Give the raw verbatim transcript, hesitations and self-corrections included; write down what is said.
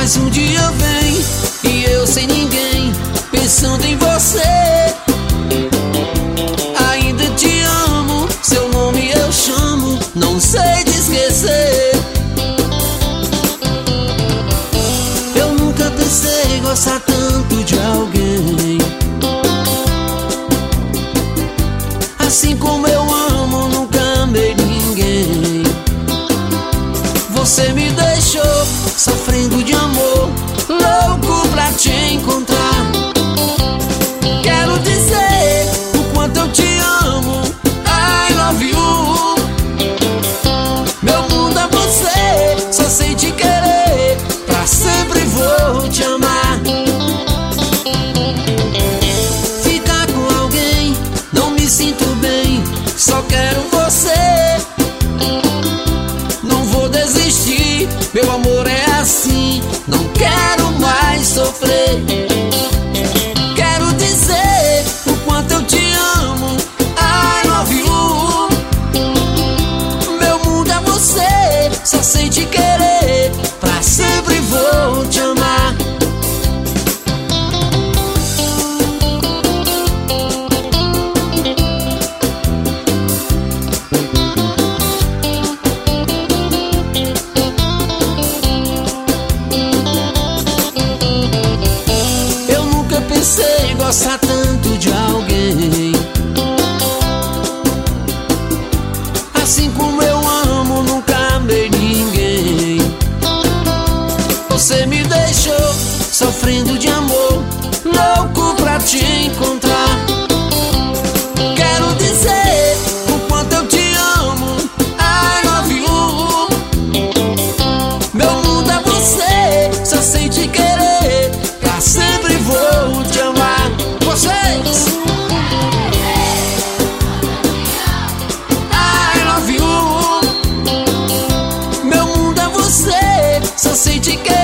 Mas um dia vem e eu sem ninguém, pensando em você. Ainda te amo, seu nome eu chamo, não sei te esquecer. Eu nunca pensei gostar tanto de alguém, assim como eu amo, nunca amei ninguém. Você me deixou sofrendo de amor, louco pra te encontrar. Quero dizer o quanto eu te amo, I love you. Meu mundo é você, só sei te querer, pra sempre vou te amar. Ficar com alguém, não me sinto bem, só quero você. Não vou desistir, meu amor é assim, não quero mais sofrer. Quero dizer o quanto eu te amo, I love you. Meu mundo é você, só sei te querer, pra sempre vou te amar. Pensei gostar tanto de alguém, assim como eu amo, nunca amei ninguém. Você me deixou sofrendo de amor, louco pra te encontrar. Quero dizer o quanto eu te amo, I love you. Meu mundo é você, só sei te querer, pra sempre vou te amar. Vocês, I love you. Meu mundo é você, só sei te querer.